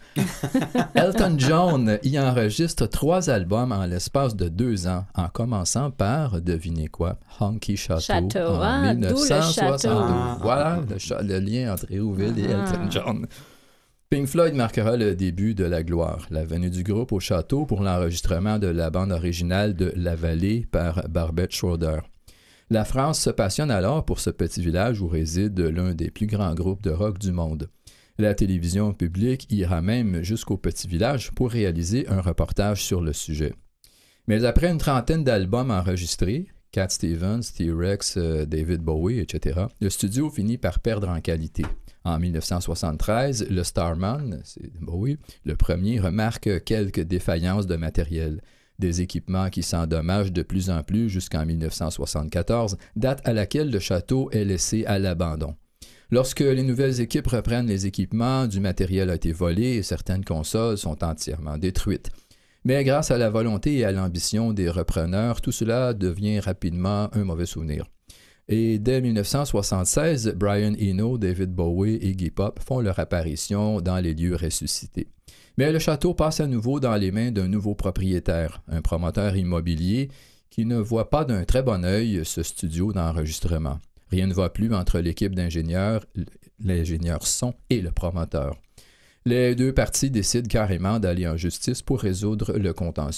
Elton John y enregistre trois albums en l'espace de deux ans, en commençant par, devinez quoi, Honky Chateau, Château, en ah, dix-neuf cent soixante-douze. d'où le château. Voilà le, cha- le lien entre Hérouville et Ah. Elton John. Pink Floyd marquera le début de la gloire, la venue du groupe au château pour l'enregistrement de la bande originale de La Vallée par Barbet Schroeder. La France se passionne alors pour ce petit village où réside l'un des plus grands groupes de rock du monde. La télévision publique ira même jusqu'au petit village pour réaliser un reportage sur le sujet. Mais après une trentaine d'albums enregistrés, Cat Stevens, T-Rex, euh, David Bowie, et cetera, le studio finit par perdre en qualité. En dix-neuf cent soixante-treize, le Starman, c'est Bowie, le premier, remarque quelques défaillances de matériel. Des équipements qui s'endommagent de plus en plus jusqu'en dix-neuf cent soixante-quatorze, date à laquelle le château est laissé à l'abandon. Lorsque les nouvelles équipes reprennent les équipements, du matériel a été volé et certaines consoles sont entièrement détruites. Mais grâce à la volonté et à l'ambition des repreneurs, tout cela devient rapidement un mauvais souvenir. Et dès dix-neuf cent soixante-seize, Brian Eno, David Bowie et Iggy Pop font leur apparition dans les lieux ressuscités. Mais le château passe à nouveau dans les mains d'un nouveau propriétaire, un promoteur immobilier qui ne voit pas d'un très bon œil ce studio d'enregistrement. Rien ne va plus entre l'équipe d'ingénieurs, l'ingénieur son et le promoteur. Les deux parties décident carrément d'aller en justice pour résoudre le contentieux.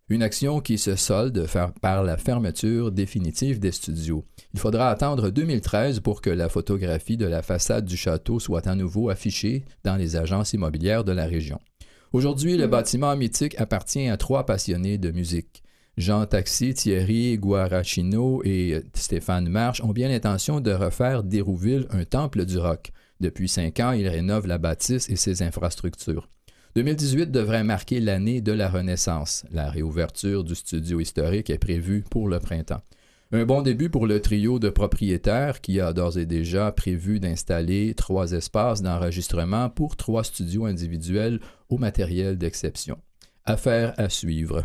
Une action qui se solde par la fermeture définitive des studios. Il faudra attendre deux mille treize pour que la photographie de la façade du château soit à nouveau affichée dans les agences immobilières de la région. Aujourd'hui, le bâtiment mythique appartient à trois passionnés de musique. Jean Taxi, Thierry Guaracino et Stéphane Marche ont bien l'intention de refaire d'Hérouville un temple du rock. Depuis cinq ans, ils rénovent la bâtisse et ses infrastructures. deux mille dix-huit devrait marquer l'année de la Renaissance. La réouverture du studio historique est prévue pour le printemps. Un bon début pour le trio de propriétaires qui a d'ores et déjà prévu d'installer trois espaces d'enregistrement pour trois studios individuels au matériel d'exception. Affaire à suivre.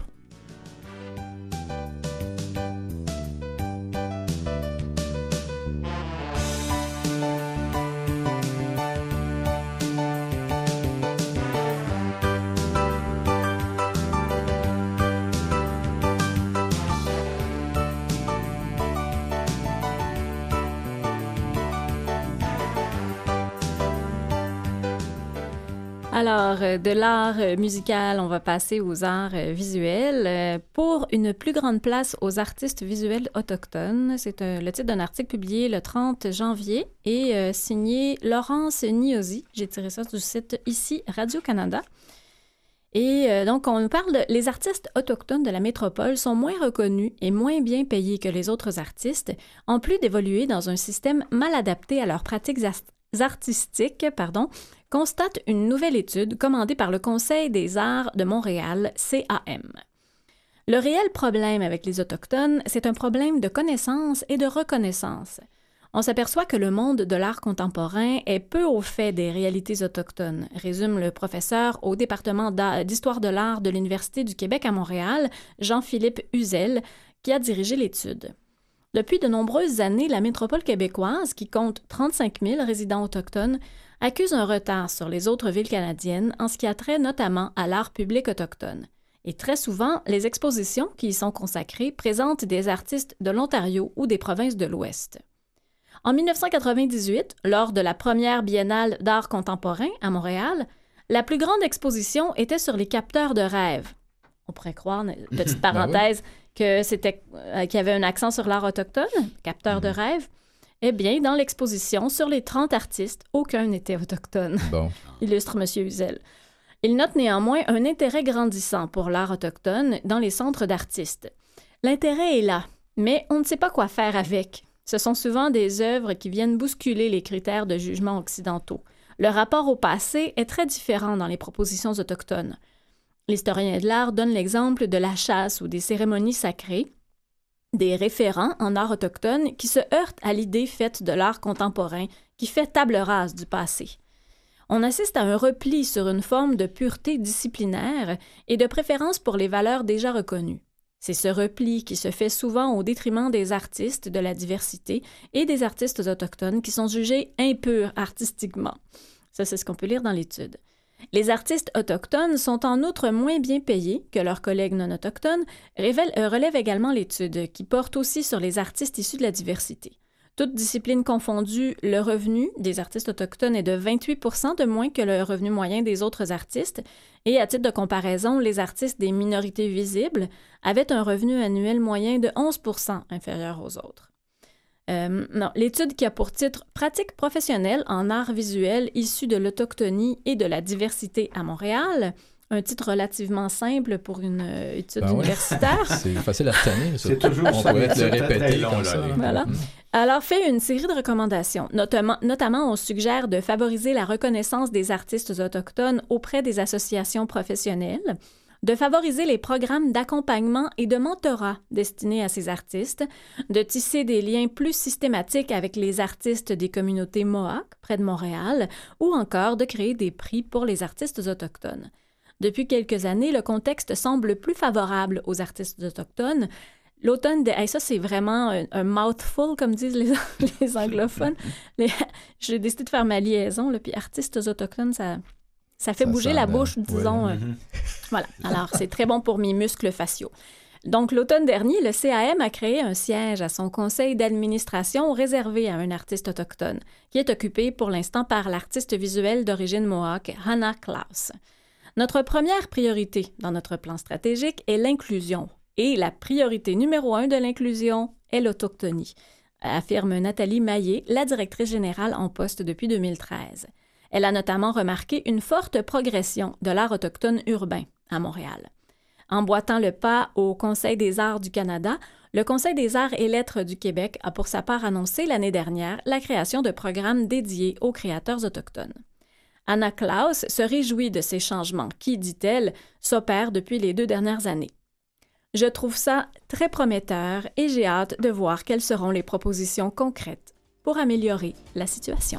Alors, de l'art musical, on va passer aux arts visuels. Pour une plus grande place aux artistes visuels autochtones, c'est un, le titre d'un article publié le trente janvier et euh, signé Laurence Niosi. J'ai tiré ça du site ici, Radio-Canada. Et euh, donc, on nous parle de... Les artistes autochtones de la métropole sont moins reconnus et moins bien payés que les autres artistes, en plus d'évoluer dans un système mal adapté à leurs pratiques artistiques, pardon, constate une nouvelle étude commandée par le Conseil des arts de Montréal, C A M. Le réel problème avec les Autochtones, c'est un problème de connaissance et de reconnaissance. On s'aperçoit que le monde de l'art contemporain est peu au fait des réalités autochtones, résume le professeur au département d'histoire de l'art de l'Université du Québec à Montréal, Jean-Philippe Huzel, qui a dirigé l'étude. Depuis de nombreuses années, la métropole québécoise, qui compte trente-cinq mille résidents autochtones, accuse un retard sur les autres villes canadiennes en ce qui a trait notamment à l'art public autochtone. Et très souvent, les expositions qui y sont consacrées présentent des artistes de l'Ontario ou des provinces de l'Ouest. En dix-neuf cent quatre-vingt-dix-huit, lors de la première biennale d'art contemporain à Montréal, la plus grande exposition était sur les capteurs de rêves. On pourrait croire, petite parenthèse, que c'était, euh, qu'il y avait un accent sur l'art autochtone, capteurs de rêves. Eh bien, dans l'exposition, sur les trente artistes, aucun n'était autochtone, Bon. illustre M. Huzel. Il note néanmoins un intérêt grandissant pour l'art autochtone dans les centres d'artistes. L'intérêt est là, mais on ne sait pas quoi faire avec. Ce sont souvent des œuvres qui viennent bousculer les critères de jugement occidentaux. Le rapport au passé est très différent dans les propositions autochtones. L'historien de l'art donne l'exemple de la chasse ou des cérémonies sacrées, des référents en art autochtone qui se heurtent à l'idée faite de l'art contemporain qui fait table rase du passé. On assiste à un repli sur une forme de pureté disciplinaire et de préférence pour les valeurs déjà reconnues. C'est ce repli qui se fait souvent au détriment des artistes de la diversité et des artistes autochtones qui sont jugés impurs artistiquement. Ça, c'est ce qu'on peut lire dans l'étude. Les artistes autochtones sont en outre moins bien payés que leurs collègues non autochtones, révèle, euh, relève également l'étude, qui porte aussi sur les artistes issus de la diversité. Toutes disciplines confondues, le revenu des artistes autochtones est de vingt-huit pour cent de moins que le revenu moyen des autres artistes, et à titre de comparaison, les artistes des minorités visibles avaient un revenu annuel moyen de onze pour cent inférieur aux autres. Euh, non, l'étude qui a pour titre « Pratique professionnelle en art visuel issu de l'autochtonie et de la diversité à Montréal », un titre relativement simple pour une euh, étude Ben ouais. universitaire. C'est facile à retenir. Ça. C'est toujours On ça, pourrait te le c'est très répéter long, comme là. ça. Voilà. Alors, fait une série de recommandations. Notamment, notamment, on suggère de favoriser la reconnaissance des artistes autochtones auprès des associations professionnelles, de favoriser les programmes d'accompagnement et de mentorat destinés à ces artistes, de tisser des liens plus systématiques avec les artistes des communautés Mohawk près de Montréal, ou encore de créer des prix pour les artistes autochtones. Depuis quelques années, le contexte semble plus favorable aux artistes autochtones. L'automne, de... hey, ça c'est vraiment un, un mouthful, comme disent les, les anglophones. Les... J'ai décidé de faire ma liaison, là, puis artistes autochtones, ça... Ça fait Ça bouger sent la le- bouche, disons. ouais. euh, Voilà. Alors, c'est très bon pour mes muscles faciaux. Donc, l'automne dernier, le C A M a créé un siège à son conseil d'administration réservé à un artiste autochtone, qui est occupé pour l'instant par l'artiste visuel d'origine Mohawk, Hannah Klaus. Notre première priorité dans notre plan stratégique est l'inclusion. Et la priorité numéro un de l'inclusion est l'autochtonie, affirme Nathalie Maillé, la directrice générale en poste depuis deux mille treize. Elle a notamment remarqué une forte progression de l'art autochtone urbain à Montréal. Emboîtant le pas au Conseil des arts du Canada, le Conseil des arts et lettres du Québec a pour sa part annoncé l'année dernière la création de programmes dédiés aux créateurs autochtones. Anna Klaus se réjouit de ces changements qui, dit-elle, s'opèrent depuis les deux dernières années. Je trouve ça très prometteur et j'ai hâte de voir quelles seront les propositions concrètes pour améliorer la situation.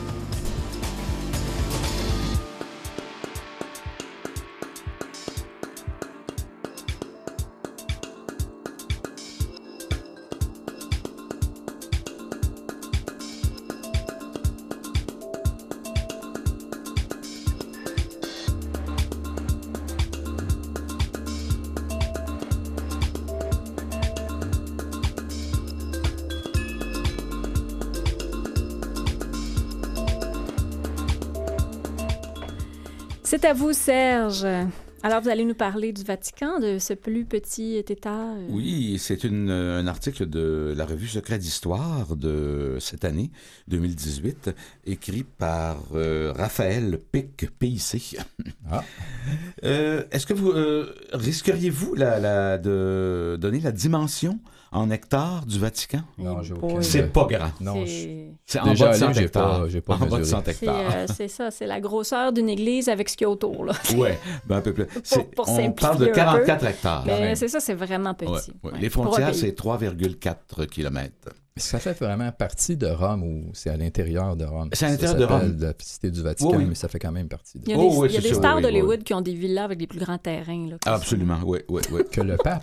C'est à vous, Serge. Alors, vous allez nous parler du Vatican, de ce plus petit État. Euh... Oui, c'est une, un article de la revue Secret d'Histoire de cette année, deux mille dix-huit, écrit par euh, Raphaël Pic, P I C. Ah. euh, est-ce que vous euh, risqueriez-vous la, la, de donner la dimension en hectares du Vatican? Non, j'ai aucun... C'est pas grand. Non, c'est... c'est en Déjà, bas de cent allé, j'ai hectares. pas, j'ai pas en bas de cent C'est, hectares. euh, c'est ça, c'est la grosseur d'une église avec ce qu'il y a autour. Là. Ouais, ben un peu plus. C'est, pour on parle de simplifier un quarante-quatre peu. hectares. Mais c'est ça, c'est vraiment petit. Ouais, ouais. Ouais. Les Pour un frontières, pays. c'est trois virgule quatre kilomètres. Ça fait vraiment partie de Rome ou c'est à l'intérieur de Rome? C'est à Ça l'intérieur de s'appelle Rome. La cité du Vatican, Oui, oui. mais ça fait quand même partie de Il y a des, Oh, oui, il y a c'est des sûr, stars oui, d'Hollywood oui. qui ont des villas avec des plus grands terrains. Là, Ah, absolument, oui, oui, oui. Que le pape.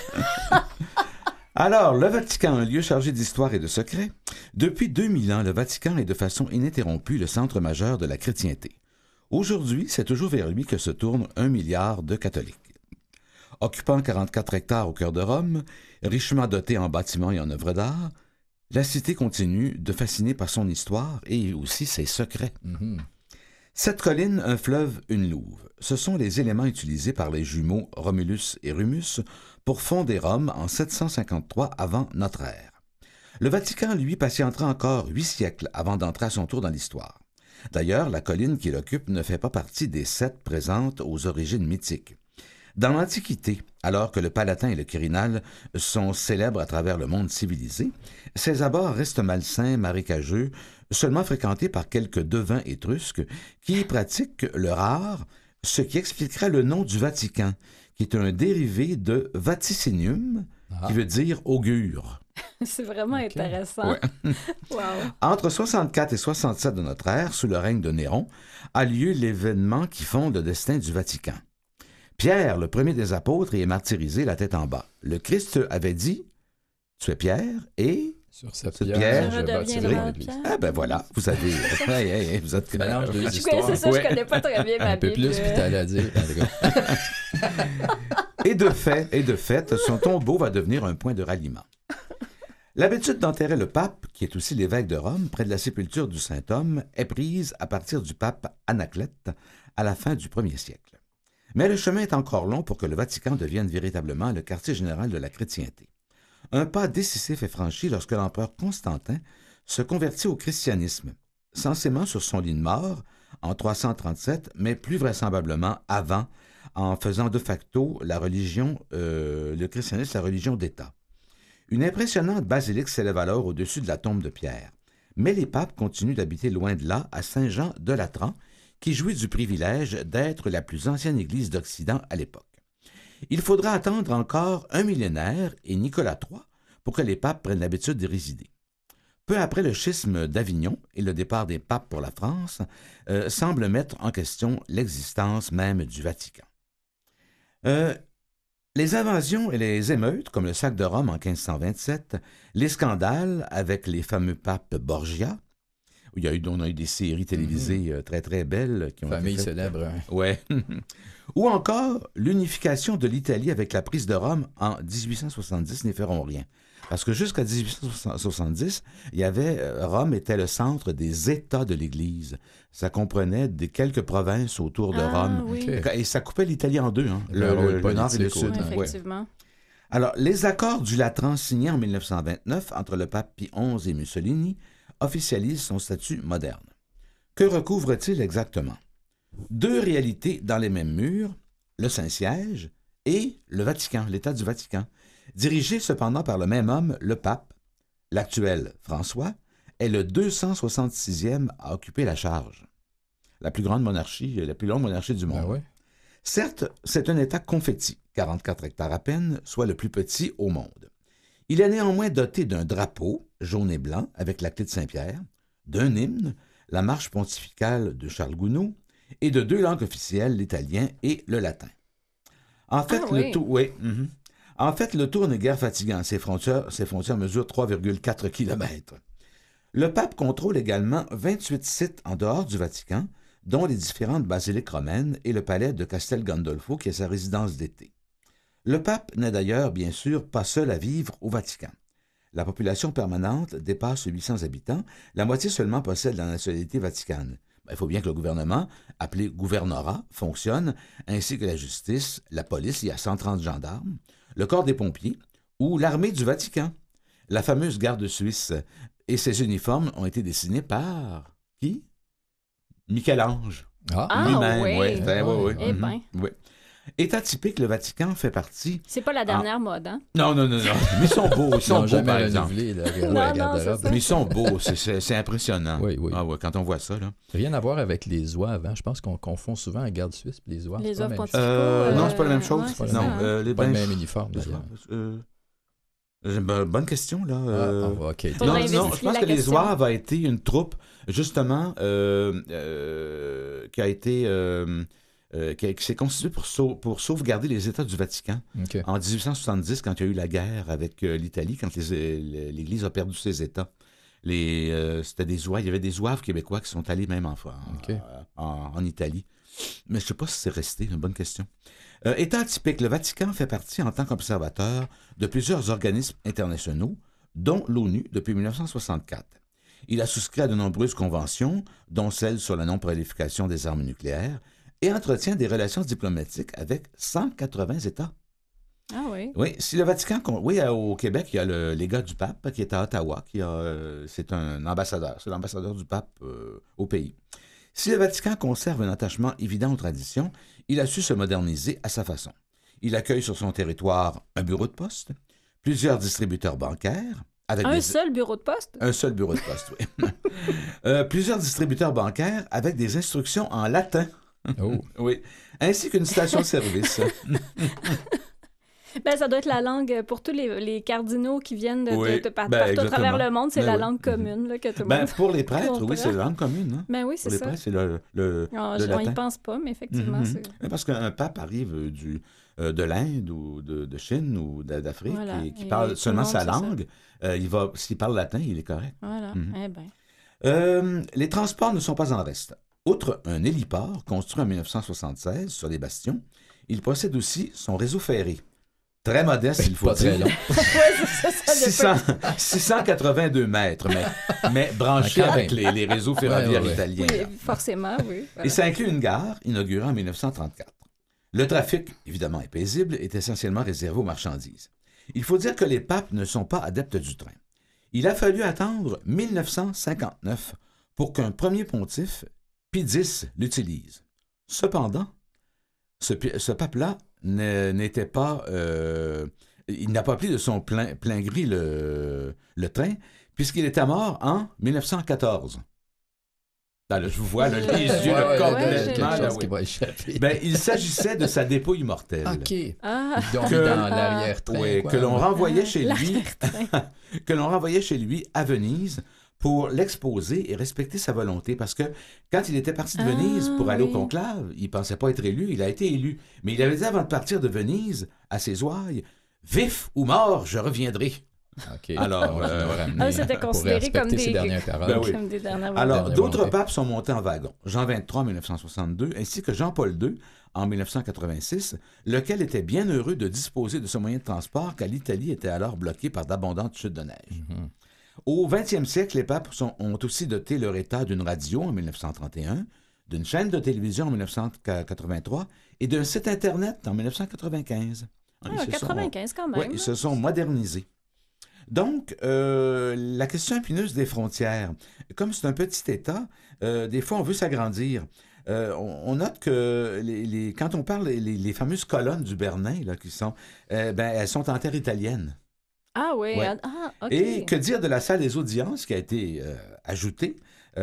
Alors, le Vatican, un lieu chargé d'histoire et de secrets. Depuis deux mille ans, le Vatican est de façon ininterrompue le centre majeur de la chrétienté. Aujourd'hui, c'est toujours vers lui que se tourne un milliard de catholiques. Occupant quarante-quatre hectares au cœur de Rome, richement doté en bâtiments et en œuvres d'art, la cité continue de fasciner par son histoire et aussi ses secrets. Mm-hmm. Cette colline, un fleuve, une louve, ce sont les éléments utilisés par les jumeaux Romulus et Rumus pour fonder Rome en sept cent cinquante-trois avant notre ère. Le Vatican, lui, patientera encore huit siècles avant d'entrer à son tour dans l'histoire. D'ailleurs, la colline qu'il occupe ne fait pas partie des sept présentes aux origines mythiques. Dans l'Antiquité, alors que le Palatin et le Quirinal sont célèbres à travers le monde civilisé, ses abords restent malsains, marécageux, seulement fréquentés par quelques devins étrusques qui y pratiquent le rare, ce qui expliquera le nom du Vatican, qui est un dérivé de vaticinium, ah. qui veut dire augure. C'est vraiment okay. intéressant. Ouais. Wow. Entre soixante-quatre et soixante-sept de notre ère, sous le règne de Néron, a lieu l'événement qui fonde le destin du Vatican. Pierre, le premier des apôtres, y est martyrisé la tête en bas. Le Christ avait dit « Tu es Pierre et... » Sur cette Pierre, pierre, je je bâtirai l'église. Ah ben voilà, vous avez... hey, hey, hey, vous êtes... Mélange deux je histoires. connais ça, ouais. je connais pas très bien ma Un peu Bible. plus, puis t'allais à dire. et de fait, et de fait, son tombeau va devenir un point de ralliement. L'habitude d'enterrer le pape, qui est aussi l'évêque de Rome, près de la sépulture du saint homme, est prise à partir du pape Anaclète à la fin du premier siècle. Mais le chemin est encore long pour que le Vatican devienne véritablement le quartier général de la chrétienté. Un pas décisif est franchi lorsque l'empereur Constantin se convertit au christianisme, censément sur son lit de mort en trois cent trente-sept, mais plus vraisemblablement avant, en faisant de facto la religion, euh, le christianisme la religion d'État. Une impressionnante basilique s'élève alors au-dessus de la tombe de Pierre, mais les papes continuent d'habiter loin de là à Saint-Jean de Latran, qui jouit du privilège d'être la plus ancienne église d'Occident à l'époque. Il faudra attendre encore un millénaire et Nicolas trois pour que les papes prennent l'habitude d'y résider. Peu après le schisme d'Avignon et le départ des papes pour la France, euh, semble mettre en question l'existence même du Vatican. Euh, les invasions et les émeutes, comme le sac de Rome en quinze cent vingt-sept, les scandales avec les fameux papes Borgia, Il y a eu, on a eu des séries télévisées Mm-hmm. euh, très, très belles. Qui ont Famille été faites. célèbre. Hein. Ouais. Ou encore, l'unification de l'Italie avec la prise de Rome en dix-huit cent soixante-dix n'y feront rien. Parce que jusqu'à dix-huit cent soixante-dix, il y avait, euh, Rome était le centre des États de l'Église. Ça comprenait des quelques provinces autour de Ah, Rome. oui. Ok. Et ça coupait l'Italie en deux, hein, Il y le, avait un rôle le- le nord et le politique sud. autant. Oui, Ouais. effectivement. Alors, les accords du Latran signés en mille neuf cent vingt-neuf entre le pape Pie onze et Mussolini officialisent son statut moderne. Que recouvre-t-il exactement? Deux réalités dans les mêmes murs, le Saint-Siège et le Vatican, l'État du Vatican, dirigé cependant par le même homme, le pape. L'actuel François est le deux cent soixante-sixième à occuper la charge. La plus grande monarchie, la plus longue monarchie du monde. Ben ouais. Certes, c'est un État confetti, quarante-quatre hectares à peine, soit le plus petit au monde. Il est néanmoins doté d'un drapeau, jaune et blanc, avec la clé de Saint-Pierre, d'un hymne, la marche pontificale de Charles Gounod, et de deux langues officielles, l'italien et le latin. En fait, Ah le oui. tour, oui, mhm. En fait, le tour n'est guère fatigant. Ses frontières, ses frontières mesurent trois virgule quatre kilomètres. Le pape contrôle également vingt-huit sites en dehors du Vatican, dont les différentes basiliques romaines et le palais de Castel Gandolfo, qui est sa résidence d'été. Le pape n'est d'ailleurs, bien sûr, pas seul à vivre au Vatican. La population permanente dépasse huit cents habitants, la moitié seulement possède la nationalité vaticane. Il faut bien que le gouvernement, appelé gouvernorat, fonctionne, ainsi que la justice, la police, il y a cent trente gendarmes, le corps des pompiers ou l'armée du Vatican, la fameuse garde suisse. Et ces uniformes ont été dessinés par qui? Michel-Ange. Ah, Ah, lui-même, oui. ouais, ben, ouais, ouais, Eh mhm, ben. ouais. État typique, le Vatican fait partie... C'est pas la dernière mode, hein? Non, non, non, non. Mais ils sont beaux, ils ils sont n'ont beaux, jamais par exemple. renouvelé la, la, Non, la non, garde-robe. c'est ça. Mais ils sont beaux, c'est, c'est, c'est impressionnant. Oui, oui. Ah ouais, quand on voit ça, là. Rien à voir avec les zouaves. Hein. Je pense qu'on confond souvent la garde suisse et les zouaves. Les c'est pas zouaves la même chose. pontificaux. Euh, Euh, non, c'est pas la même chose. ouais, c'est non, ça, hein. euh, les Pas le bains- même uniforme, les d'ailleurs. zouaves, euh, euh, ben, bonne question, là. Ah, euh, on va- OK. Faudrait non, investiguer non, je pense la que les question. Zouaves a été une troupe, justement, euh, euh, qui a été... euh, euh, qui, a- qui s'est constituée pour, sau- pour sauvegarder les États du Vatican. OK. En dix-huit cent soixante-dix, quand il y a eu la guerre avec euh, l'Italie, quand les- les- l'Église a perdu ses États, les, euh, c'était des Zouaves, il y avait des Zouaves québécois qui sont allés même en, en, OK. en- en Italie. Mais je ne sais pas si c'est resté, une bonne question. Euh, état typique, le Vatican fait partie en tant qu'observateur de plusieurs organismes internationaux, dont l'ONU depuis mille neuf cent soixante-quatre. Il a souscrit à de nombreuses conventions, dont celle sur la non-prolifération des armes nucléaires, et entretient des relations diplomatiques avec cent quatre-vingts États. Ah oui. Oui, si le Vatican... Oui, euh, au Québec, il y a le légat du pape qui est à Ottawa, qui a, euh, c'est un ambassadeur, c'est l'ambassadeur du pape euh, au pays. Si le Vatican conserve un attachement évident aux traditions, il a su se moderniser à sa façon. Il accueille sur son territoire un bureau de poste, plusieurs distributeurs bancaires, avec Un des... seul bureau de poste? Un seul bureau de poste, oui. Euh, plusieurs distributeurs bancaires avec des instructions en latin. Oh. Oui, ainsi qu'une station-service. Ben, ça doit être la langue pour tous les, les cardinaux qui viennent de, Oui, de- de par- ben, partout à travers exactement. le monde. C'est Ben la oui. langue commune là, que tout le Ben, monde... pour les prêtres, comprend. oui, c'est la langue commune. Hein? Ben oui, Pour c'est les ça. prêtres, c'est le, le, On le on y latin. pense pas, mais effectivement, Mhm. c'est... Oui, parce qu'un pape arrive euh, du, euh, de l'Inde ou de, de Chine ou d'a- d'Afrique Voilà. et qui Et parle tout le seulement monde, sa c'est ça. langue, euh, il va, s'il parle latin, il est correct. Voilà, Mhm. eh ben. Euh, les transports ne sont pas en reste. Outre un héliport construit en mille neuf cent soixante-seize sur les bastions, il possède aussi son réseau ferré. Très modeste, il faut Pas très dire. long. Ouais, c'est ça, ça six dépend. cents six cent quatre-vingt-deux mètres, mais, mais branché Quand même. avec les, les réseaux ferroviaires Ouais, ouais, ouais. italiens. là. Oui, forcément, oui. Voilà. Et ça inclut une gare inaugurée en mille neuf cent trente-quatre. Le trafic, évidemment, est paisible, est essentiellement réservé aux marchandises. Il faut dire que les papes ne sont pas adeptes du train. Il a fallu attendre mille neuf cent cinquante-neuf pour qu'un premier pontife, Pie X, l'utilise. Cependant, ce, pi- ce pape-là ne- n'était pas... euh, il n'a pas pris de son plein, plein gré le, le train, puisqu'il était mort en mille neuf cent quatorze. Là, là, je vous vois, là, les Ouais, yeux Ouais, là, ouais, complètement... il y a quelque là, chose oui. qui va échapper. Ben, il s'agissait de sa dépouille mortelle. OK. Ah, Donc, Que- dans l'arrière-train. Oui, quoi. que l'on renvoyait chez lui, l'arrière-train. que l'on renvoyait chez lui à Venise pour l'exposer et respecter sa volonté. Parce que quand il était parti de Ah, Venise pour aller au oui. conclave, il pensait pas être élu, il a été élu. Mais il avait dit avant de partir de Venise à ses ouailles, « Vif ou mort, je reviendrai. » OK. Alors, On euh, va ramener Ah, c'était pour considéré respecter comme ses des- dernières paroles. Ben oui. Comme des dernières Alors, Dernière d'autres volonté. papes sont montés en wagon. Jean vingt-trois en dix-neuf cent soixante-deux, ainsi que Jean-Paul deux en dix-neuf cent quatre-vingt-six, lequel était bien heureux de disposer de ce moyen de transport car l'Italie était alors bloquée par d'abondantes chutes de neige. Mhm. Au vingtième siècle, les papes sont- ont aussi doté leur État d'une radio en dix-neuf cent trente et un, d'une chaîne de télévision en dix-neuf cent quatre-vingt-trois et d'un site Internet en dix-neuf cent quatre-vingt-quinze. Ah, Ils se sont- quatre-vingt-quinze quand même. Ouais, ils se sont modernisés. Donc, euh, la question épineuse des frontières. Comme c'est un petit État, euh, des fois, on veut s'agrandir. Euh, on, on note que les, les- quand on parle, les, les fameuses colonnes du Bernin, là, qui sont, euh, ben, elles sont en terre italienne. Ah oui, Ouais. ah, OK. Et que dire de la salle des audiences qui a été euh, ajoutée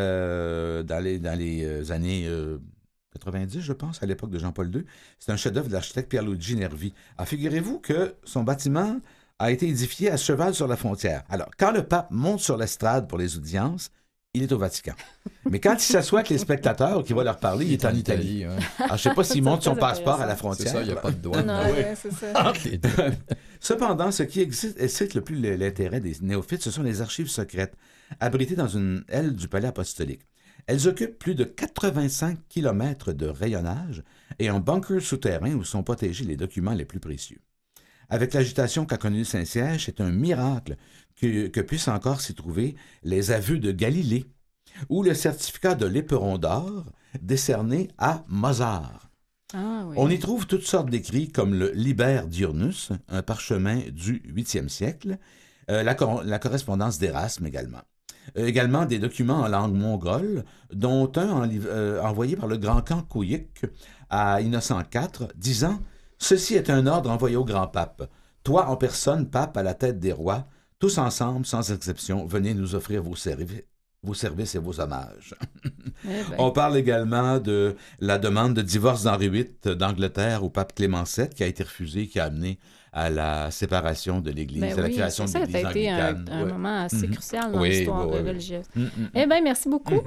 euh, dans les, dans les euh, années euh, quatre-vingt-dix, je pense, à l'époque de Jean-Paul deux. C'est un chef-d'œuvre de l'architecte Pierluigi Nervi. Alors, figurez-vous que son bâtiment a été édifié à cheval sur la frontière. Alors, quand le pape monte sur l'estrade pour les audiences, il est au Vatican. Mais quand il s'assoit avec les spectateurs qui va leur parler, il est en Italie. ouais. Alors, je ne sais pas s'il C'est monte son très passeport à la intéressant. C'est frontière. ça, il n'y a pas de douane. Non, là. ouais, c'est ça. Entre les deux. Cependant, ce qui existe- excite le plus l'intérêt des néophytes, ce sont les archives secrètes, abritées dans une aile du palais apostolique. Elles occupent plus de quatre-vingt-cinq kilomètres de rayonnage et un bunker souterrain où sont protégés les documents les plus précieux. Avec l'agitation qu'a connue Saint-Siège, c'est un miracle que, que puissent encore s'y trouver les aveux de Galilée ou le certificat de l'éperon d'or décerné à Mozart. Ah oui. On y trouve toutes sortes d'écrits comme le Liber Diurnus, un parchemin du huitième siècle, euh, la, cor- la correspondance d'Érasme également. Euh, également des documents en langue mongole, dont un en liv- euh, envoyé par le grand Khan Kouyik à Innocent quatre, disant « Ceci est un ordre envoyé au grand pape. Toi en personne, pape à la tête des rois, tous ensemble, sans exception, venez nous offrir vos services. Vos services et vos hommages. Eh ben. On parle également de la demande de divorce d'Henri huit d'Angleterre au pape Clément sept qui a été refusée, qui a amené à la séparation de l'Église, Ben à la oui, création ça, de ça l'Église a été un, anglicane. un Ouais. moment assez Mhm. crucial dans Oui, l'histoire oui, oui. religieuse. Mm, mm. Eh bien, merci beaucoup.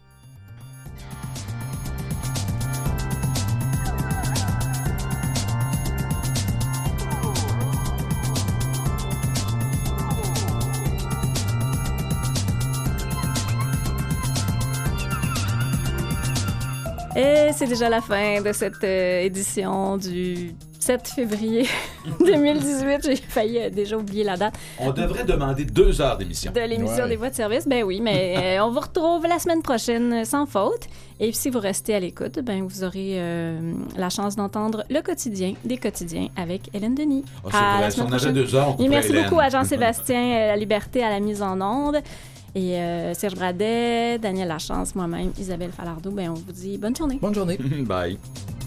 Et c'est déjà la fin de cette euh, édition du sept février deux mille dix-huit. J'ai failli euh, déjà oublier la date On devrait demander deux heures d'émission. de l'émission Ouais. des voies de service. Ben oui, mais euh, on vous retrouve la semaine prochaine euh, sans faute. Et puis, si vous restez à l'écoute, ben vous aurez euh, la chance d'entendre le quotidien des quotidiens avec Hélène Denis. Oh, c'est À vrai, la si semaine on avait prochaine. deux heures, on Et couperait merci Hélène. beaucoup à Jean-Sébastien euh, La Liberté à la mise en onde. Et euh, Serge Bradet, Daniel Lachance, moi-même, Isabelle Falardeau. Ben on vous dit bonne journée. Bonne journée. Bye.